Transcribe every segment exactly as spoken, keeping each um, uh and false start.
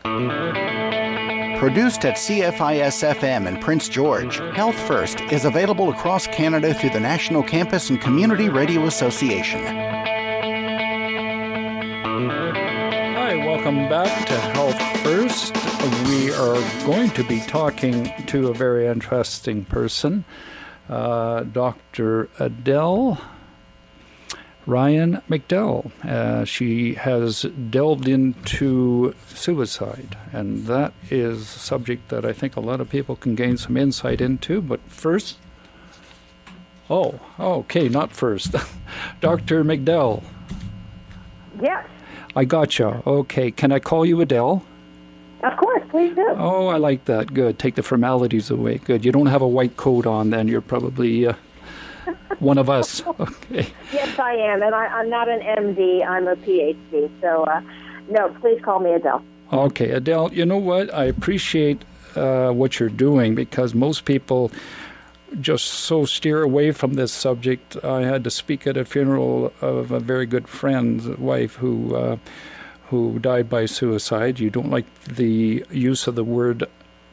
Produced at C F I S F M in Prince George, Health First is available across Canada through the National Campus and Community Radio Association. Hi, welcome back to Health First. We are going to be talking to a very interesting person, uh, Doctor Adele Ryan McDowell. Uh, she has delved into suicide, and that is a subject that I think a lot of people can gain some insight into. But first, oh, okay, not first. Doctor McDowell. Yes. I gotcha. Okay, can I call you Adele? Of course, please do. Oh, I like that. Good. Take the formalities away. Good. You don't have a white coat on, then. You're probably uh, one of us. Okay. Yes, I am, and I, I'm not an M D. I'm a P H D. So, uh, no, please call me Adele. Okay, Adele, you know what? I appreciate uh, what you're doing, because most people just so steer away from this subject. I had to speak at a funeral of a very good friend's wife who... Uh, who died by suicide. You don't like the use of the word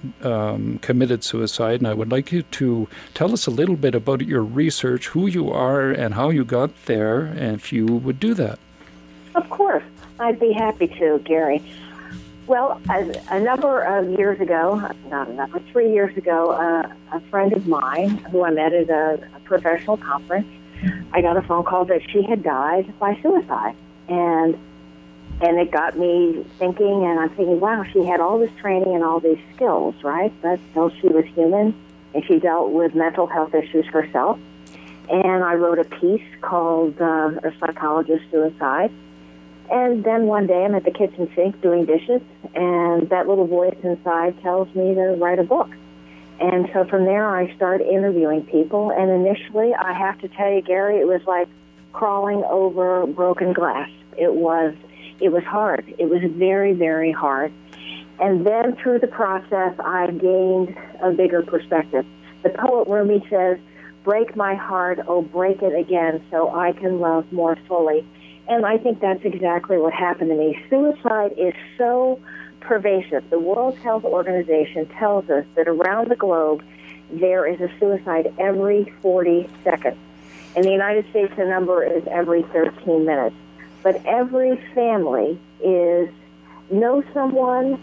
um, committed suicide, and I would like you to tell us a little bit about your research, who you are and how you got there, and if you would do that. Of course. I'd be happy to, Gary. Well, a, a number of years ago, not a number, three years ago, uh, a friend of mine who I met at a, a professional conference, I got a phone call that she had died by suicide. And And it got me thinking, and I'm thinking, wow, she had all this training and all these skills, right? But still, she was human, and she dealt with mental health issues herself. And I wrote a piece called uh, A Psychologist Suicide. And then one day, I'm at the kitchen sink doing dishes, and that little voice inside tells me to write a book. And so from there, I start interviewing people. And initially, I have to tell you, Gary, it was like crawling over broken glass. It was... It was hard. It was very, very hard. And then through the process, I gained a bigger perspective. The poet Rumi says, break my heart, oh, break it again, so I can love more fully. And I think that's exactly what happened to me. Suicide is so pervasive. The World Health Organization tells us that around the globe, there is a suicide every forty seconds. In the United States, the number is every thirteen minutes. But every family is knows someone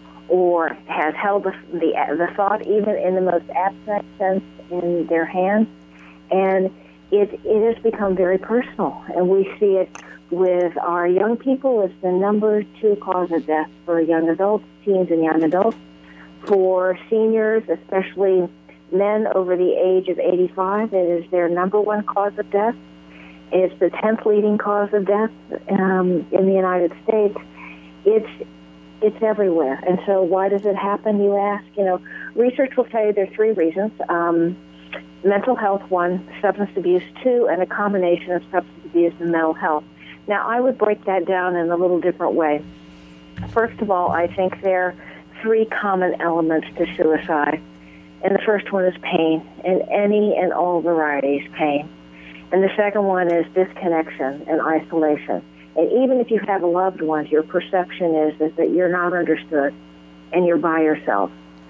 or has held the, the the thought, even in the most abstract sense, in their hands, and it it has become very personal. And we see it with our young people. It's the number two cause of death for young adults, teens, and young adults. For seniors, especially men over the age of eighty-five, it is their number one cause of death. It's the tenth leading cause of death um, in the United States. It's it's everywhere. And so why does it happen, you ask? You know, research will tell you there are three reasons. Um, mental health, one, substance abuse, two, and a combination of substance abuse and mental health. Now, I would break that down in a little different way. First of all, I think there are three common elements to suicide. And the first one is pain, and any and all varieties pain. And the second one is disconnection and isolation. And even if you have loved ones, your perception is, is that you're not understood and you're by yourself.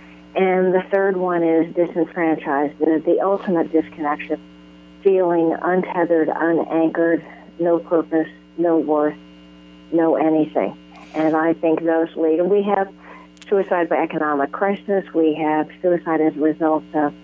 And the third one is disenfranchised, the, the ultimate disconnection, feeling untethered, unanchored, no purpose, no worth, no anything. And I think those lead. And we have suicide by economic crisis. We have suicide as a result of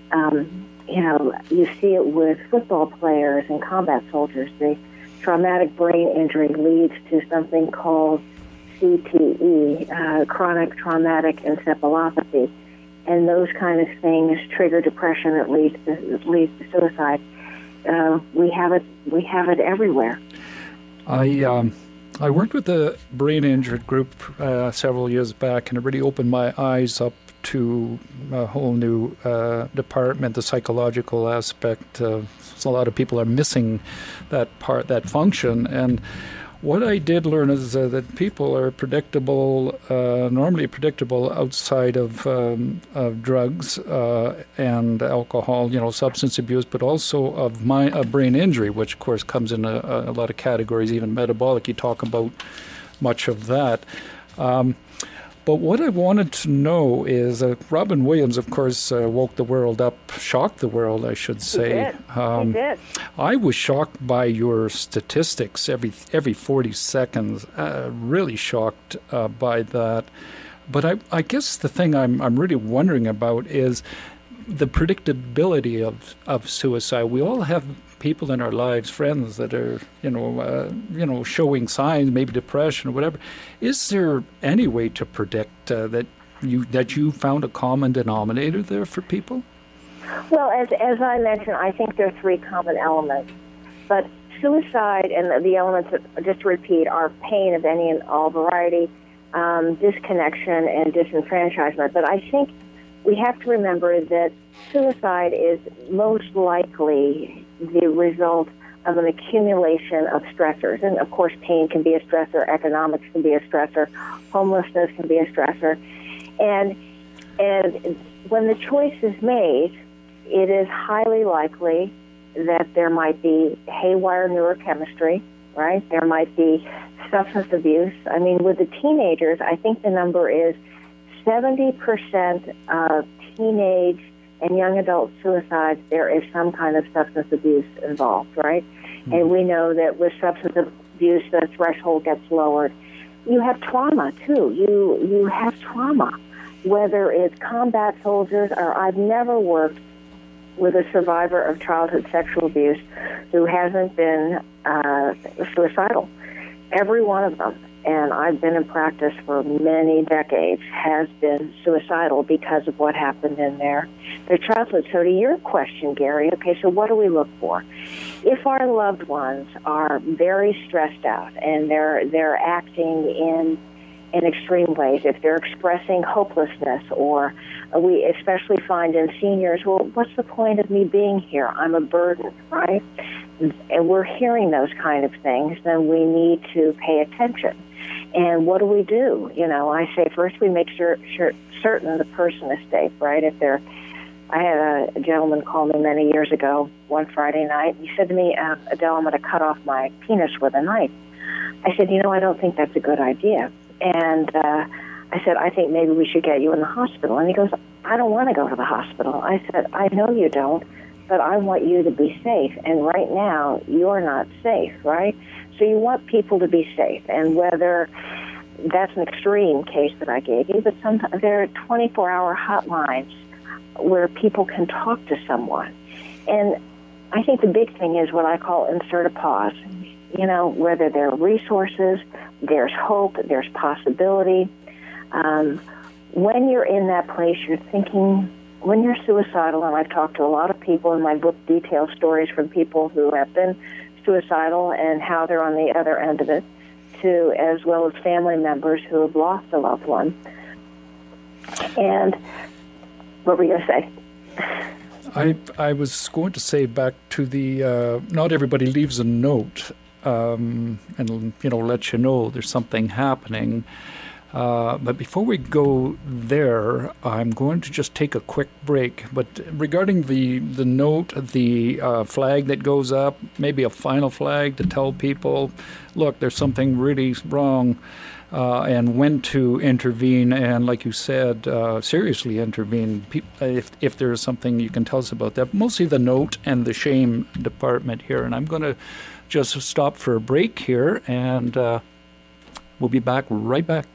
um, You know, you see it with football players and combat soldiers. The traumatic brain injury leads to something called C T E, uh, chronic traumatic encephalopathy, and those kind of things trigger depression that leads to leads to suicide. Uh, we have it. We have it everywhere. I um, I worked with a brain injured group uh, several years back, and it really opened my eyes up to a whole new uh, department, the psychological aspect. Uh, so a lot of people are missing that part, that function. And what I did learn is uh, that people are predictable, uh, normally predictable outside of, um, of drugs uh, and alcohol, you know, substance abuse, but also of my, uh, brain injury, which of course comes in a, a lot of categories, even metabolic. You talk about much of that. Um, But what I wanted to know is uh, Robin Williams, of course, uh, woke the world up, shocked the world, I should say. He did. Um, he did. I was shocked by your statistics every every forty seconds. Uh, really shocked uh, by that. But I, I guess the thing I'm I'm really wondering about is the predictability of, of suicide. We all have people in our lives, friends that are, you know, uh, you know, showing signs, maybe depression or whatever. Is there any way to predict uh, that you that you found a common denominator there for people? Well, as as I mentioned, I think there are three common elements. But suicide and the, the elements, that, just to repeat, are pain of any and all variety, um, disconnection, and disenfranchisement. But I think we have to remember that suicide is most likely the result of an accumulation of stressors. And, of course, pain can be a stressor, economics can be a stressor, homelessness can be a stressor. And, and when the choice is made, it is highly likely that there might be haywire neurochemistry, right? There might be substance abuse. I mean, with the teenagers, I think the number is seventy percent of teenage and young adult suicides, there is some kind of substance abuse involved, right? Mm-hmm. And we know that with substance abuse, the threshold gets lowered. You have trauma, too. You you have trauma, whether it's combat soldiers or I've never worked with a survivor of childhood sexual abuse who hasn't been uh, suicidal. Every one of them, and I've been in practice for many decades, has been suicidal because of what happened in their, their childhood. So to your question, Gary, okay, so what do we look for? If our loved ones are very stressed out and they're they're acting in in extreme ways, if they're expressing hopelessness, or we especially find in seniors, well, what's the point of me being here? I'm a burden, right? And we're hearing those kind of things, then we need to pay attention. And what do we do? You know, I say first we make sure, sure certain the person is safe, right? If they're, I had a, a gentleman call me many years ago, one Friday night. He said to me, uh, Adele, I'm going to cut off my penis with a knife. I said, you know, I don't think that's a good idea. And uh, I said, I think maybe we should get you in the hospital. And he goes, I don't want to go to the hospital. I said, I know you don't, but I want you to be safe. And right now, you're not safe, right? So you want people to be safe. And whether that's an extreme case that I gave you, but sometimes there are twenty-four hour hotlines where people can talk to someone. And I think the big thing is what I call insert a pause. You know, whether there are resources, there's hope, there's possibility. Um, when you're in that place, you're thinking, when you're suicidal, and I've talked to a lot of people in my book, detailed stories from people who have been suicidal and how they're on the other end of it, to as well as family members who have lost a loved one. And what were you going to say? I I was going to say back to the, uh, not everybody leaves a note um, and, you know, let you know there's something happening. Uh, but before we go there, I'm going to just take a quick break. But regarding the, the note, the uh, flag that goes up, maybe a final flag to tell people, look, there's something really wrong, uh, and when to intervene, and like you said, uh, seriously intervene Pe- if if there's something you can tell us about that. Mostly the note and the shame department here. And I'm going to just stop for a break here, and uh, we'll be back right back.